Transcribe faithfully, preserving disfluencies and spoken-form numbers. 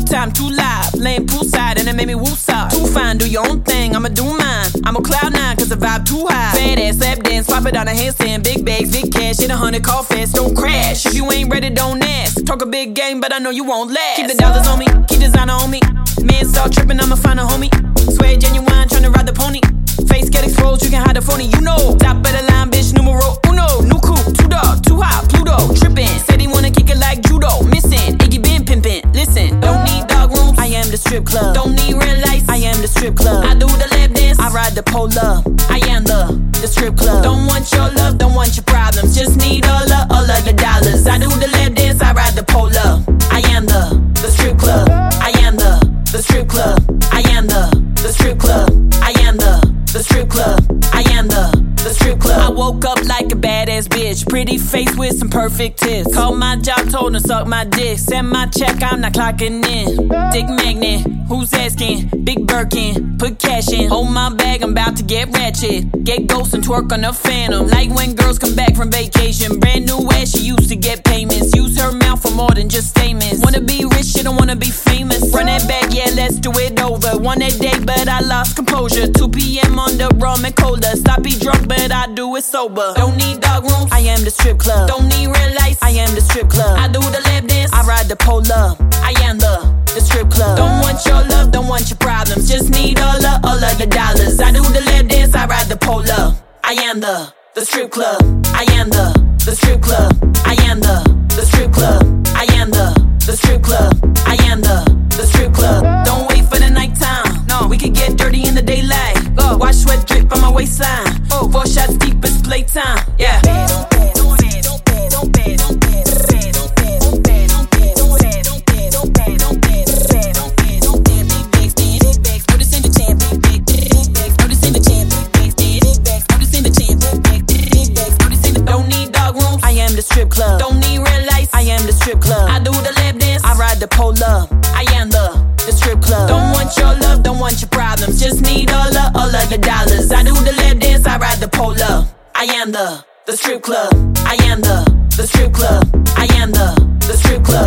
time, too live. Laying poolside and it made me woosah. Too fine, do your own thing, I'ma do mine. I'm on cloud nine cause the vibe too high. Fat ass, lap dance, swap it on a handstand. Big bags, big cash, hit a hundred, call fast, don't crash. If you ain't ready, don't ask. Talk a big game, but I know you won't last. Keep the dollars on me, keep designer on me. Man start tripping, I'ma find a homie. Swear genuine, tryna ride the pony. Face get exposed, you can hide the phony, you know. Top of the line, bitch, numero uno. New coupe, two dog, too hot, Pluto. Trippin', said he wanna kick it like judo. Missing, Iggy been pimpin', listen. Don't need dog rooms, I am the strip club. Don't need real lights, I am the strip club. I do the lap dance, I ride the pole up. I am the, the strip club. Don't want your love, don't want your problems. Just need all of, all of your dollars. I do the lap dance, I ride the pole up. I am the, the strip club. I am the, the strip club. I am the, the strip club. I am the, the strip club. I am the, the strip club. I woke up like a badass bitch. Pretty face with some perfect tits. Called my job, told her suck my dick. Send my check, I'm not clocking in. Dick magnet, who's asking? Big Birkin, put cash in. Hold my bag, I'm about to get ratchet. Get ghost and twerk on a phantom. Like when girls come back from vacation. Brand new ass, she used to get payments. Use her mouth for more than just statements. Wanna be rich, she don't wanna be famous. Run that back, yeah, let's do it over. Won that day, but I lost composure. two p.m. on the rum and cola. Stop be drunk, but I do it sober. Don't need dog rooms, I am the strip club. Don't need real lights, I am the strip club. I do the lap dance, I ride the pole up. I am the, the strip club. Don't want your love, don't want your problems. Just need all of, all of your dollars. I do the lap dance, I ride the pole up. I am the, the strip club. I am the, the strip club. I am the, the strip club. I am the, the strip club. I am the, the strip club. Don't wait for the nighttime. No, we could get dirty in the daylight. Oh, watch sweat drip on my waistline. Oh, four shots deep, it's playtime. Yeah. Strip club. Don't need real lights, I am the strip club. I do the lap dance, I ride the pole up. I am the, the strip club. Don't want your love, don't want your problems. Just need all of, all of the dollars. I do the lap dance, I ride the pole up. I am the, the strip club. I am the, the strip club. I am the, the strip club.